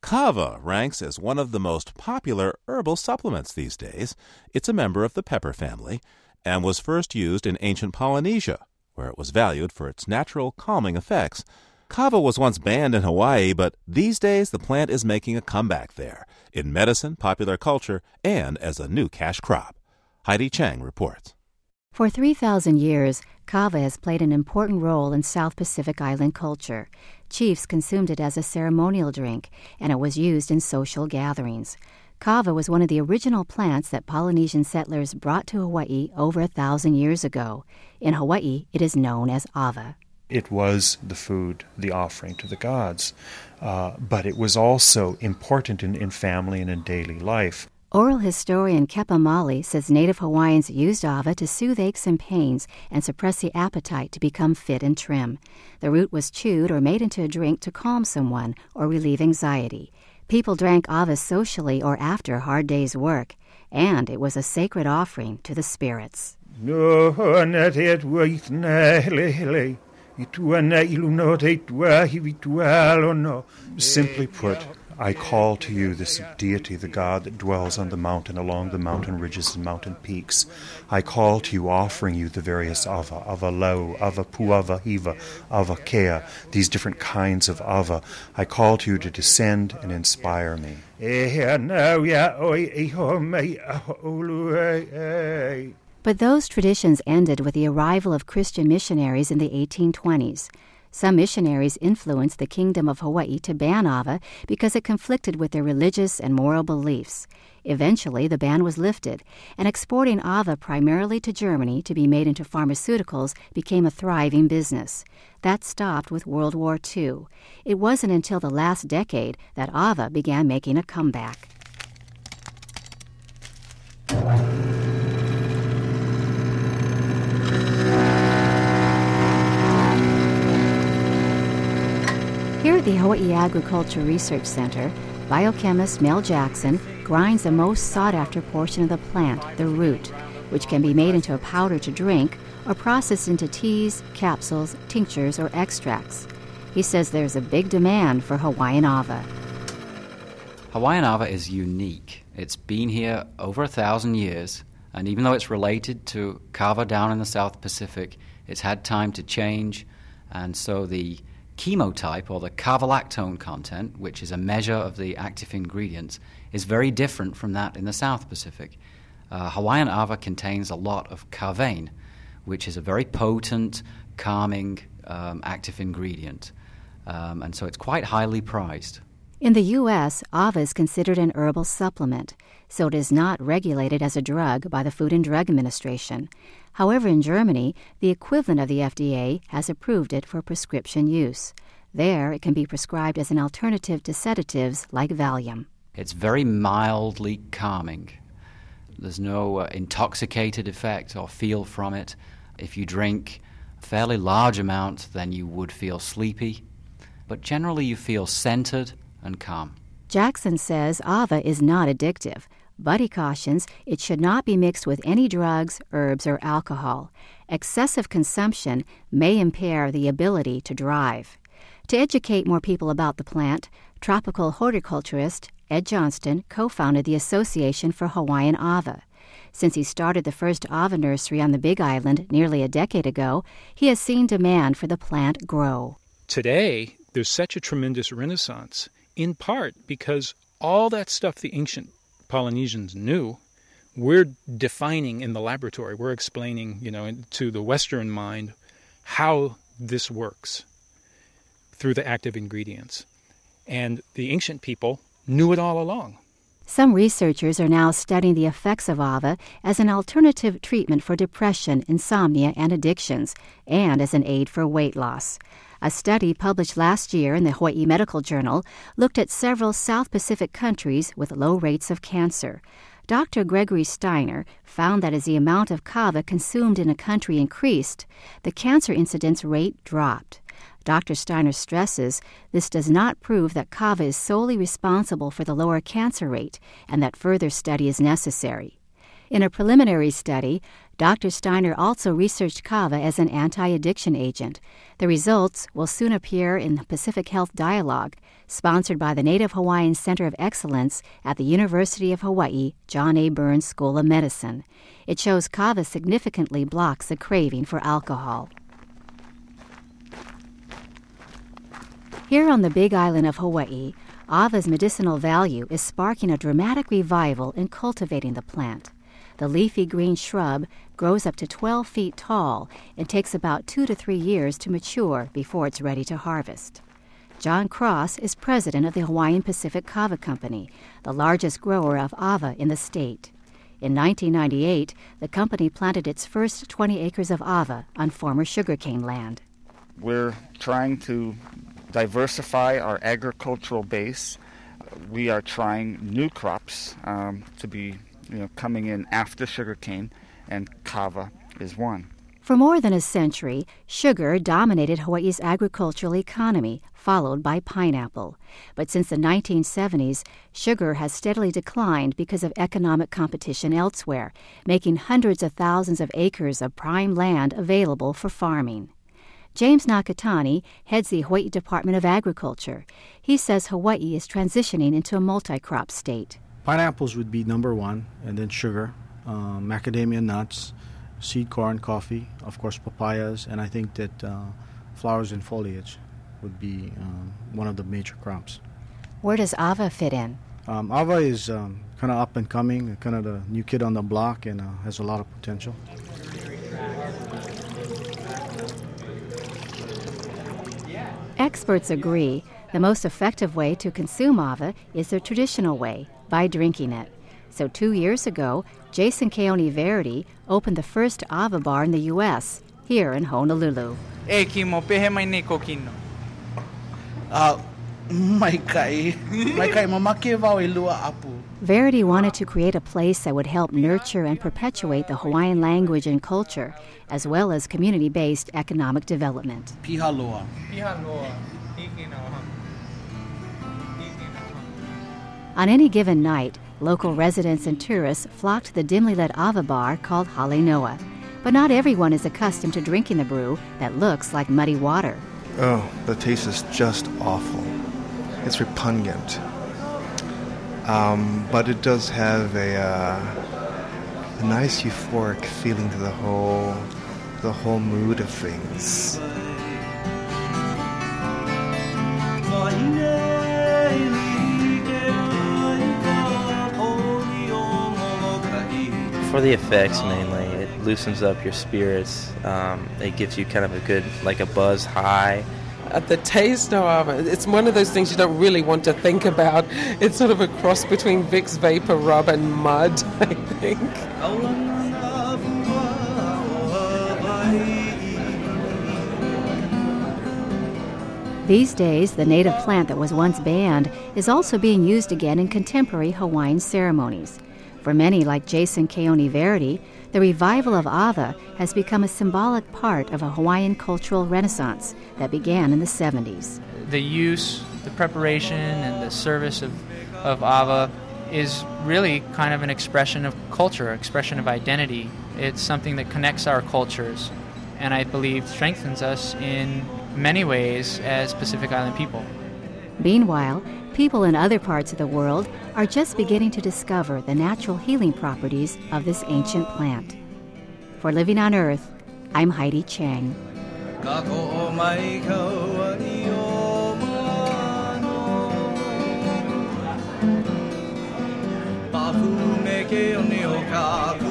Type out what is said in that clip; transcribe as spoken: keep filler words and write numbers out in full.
Kava ranks as one of the most popular herbal supplements these days. It's a member of the pepper family and was first used in ancient Polynesia, where it was valued for its natural calming effects. Kava was once banned in Hawaii, but these days the plant is making a comeback there, in medicine, popular culture, and as a new cash crop. Heidi Chang reports. For three thousand years, kava has played an important role in South Pacific Island culture. Chiefs consumed it as a ceremonial drink, and it was used in social gatherings. Kava was one of the original plants that Polynesian settlers brought to Hawaii over a thousand years ago. In Hawaii, it is known as ava. It was the food, the offering to the gods, uh, but it was also important in, in family and in daily life. Oral historian Kepa Mali says Native Hawaiians used ava to soothe aches and pains and suppress the appetite to become fit and trim. The root was chewed or made into a drink to calm someone or relieve anxiety. People drank ava socially or after a hard day's work, and it was a sacred offering to the spirits. Simply put, I call to you this deity, the God that dwells on the mountain, along the mountain ridges and mountain peaks. I call to you, offering you the various ava, ava lau, ava puava hiva, ava kea, these different kinds of ava. I call to you to descend and inspire me. But those traditions ended with the arrival of Christian missionaries in the eighteen twenties. Some missionaries influenced the Kingdom of Hawaii to ban ava because it conflicted with their religious and moral beliefs. Eventually, the ban was lifted, and exporting ava primarily to Germany to be made into pharmaceuticals became a thriving business. That stopped with World War Two. It wasn't until the last decade that ava began making a comeback. Here at the Hawaii Agriculture Research Center, biochemist Mel Jackson grinds the most sought-after portion of the plant, the root, which can be made into a powder to drink or processed into teas, capsules, tinctures, or extracts. He says there's a big demand for Hawaiian ava. Hawaiian ava is unique. It's been here over a thousand years, and even though it's related to kava down in the South Pacific, it's had time to change, and so the chemotype, or the kavalactone content, which is a measure of the active ingredients, is very different from that in the South Pacific. Uh, Hawaiian ava contains a lot of kavain, which is a very potent, calming um, active ingredient, um, and so it's quite highly prized. In the U S, ava is considered an herbal supplement, so it is not regulated as a drug by the Food and Drug Administration. However, in Germany, the equivalent of the F D A has approved it for prescription use. There, it can be prescribed as an alternative to sedatives like Valium. It's very mildly calming. There's no uh, intoxicated effect or feel from it. If you drink a fairly large amount, then you would feel sleepy. But generally, you feel centered and calm. Jackson says ava is not addictive, but he cautions it should not be mixed with any drugs, herbs, or alcohol. Excessive consumption may impair the ability to drive. To educate more people about the plant, tropical horticulturist Ed Johnston co-founded the Association for Hawaiian Ava. Since he started the first ava nursery on the Big Island nearly a decade ago, he has seen demand for the plant grow. Today, there's such a tremendous renaissance, in part because all that stuff the ancient Polynesians knew, we're defining in the laboratory. We're explaining, you know, to the Western mind how this works through the active ingredients. And the ancient people knew it all along. Some researchers are now studying the effects of ava as an alternative treatment for depression, insomnia, and addictions, and as an aid for weight loss. A study published last year in the Hawaii Medical Journal looked at several South Pacific countries with low rates of cancer. Doctor Gregory Steiner found that as the amount of kava consumed in a country increased, the cancer incidence rate dropped. Doctor Steiner stresses this does not prove that kava is solely responsible for the lower cancer rate and that further study is necessary. In a preliminary study, Doctor Steiner also researched kava as an anti-addiction agent. The results will soon appear in the Pacific Health Dialogue, sponsored by the Native Hawaiian Center of Excellence at the University of Hawaii John A. Burns School of Medicine. It shows kava significantly blocks the craving for alcohol. Here on the Big Island of Hawaii, ava's medicinal value is sparking a dramatic revival in cultivating the plant. The leafy green shrub grows up to twelve feet tall and takes about two to three years to mature before it's ready to harvest. John Cross is president of the Hawaiian Pacific Kava Company, the largest grower of ava in the state. In nineteen ninety-eight, the company planted its first twenty acres of ava on former sugarcane land. We're trying to diversify our agricultural base. We are trying new crops um, to be you know, coming in after sugarcane, and kava is one. For more than a century, sugar dominated Hawaii's agricultural economy, followed by pineapple. But since the nineteen seventies, sugar has steadily declined because of economic competition elsewhere, making hundreds of thousands of acres of prime land available for farming. James Nakatani heads the Hawaii Department of Agriculture. He says Hawaii is transitioning into a multi-crop state. Pineapples would be number one, and then sugar, uh, macadamia nuts, seed corn, coffee, of course papayas, and I think that uh, flowers and foliage would be um, one of the major crops. Where does ava fit in? Um, ava is um, kind of up and coming, kind of the new kid on the block, and uh, has a lot of potential. Experts agree the most effective way to consume ava is the traditional way, by drinking it. So two years ago, Jason Keone Verity opened the first ava bar in the U S, here in Honolulu. E kimo pehe mai nei kokino. Uh, mai kai. Mai kai mamake wau I lua apu. Verity wanted to create a place that would help nurture and perpetuate the Hawaiian language and culture, as well as community-based economic development. Pihaloa. Pihaloa. On any given night, local residents and tourists flock to the dimly lit ava bar called Hale Noa. But not everyone is accustomed to drinking the brew that looks like muddy water. Oh, the taste is just awful. It's repugnant. Um, but it does have a, uh, a nice euphoric feeling to the whole, the whole mood of things. For the effects mainly, it loosens up your spirits. Um, it gives you kind of a good, like a buzz high. Uh, the taste of it, it's one of those things you don't really want to think about. It's sort of a cross between Vicks Vapor Rub and mud, I think. These days, the native plant that was once banned is also being used again in contemporary Hawaiian ceremonies. For many, like Jason Keone Verity, the revival of ava has become a symbolic part of a Hawaiian cultural renaissance that began in the seventies. The use, the preparation, and the service of, of ava is really kind of an expression of culture, expression of identity. It's something that connects our cultures, and I believe strengthens us in many ways as Pacific Island people. Meanwhile, people in other parts of the world are just beginning to discover the natural healing properties of this ancient plant. For Living on Earth, I'm Heidi Chang. Pafu me ke o neo ka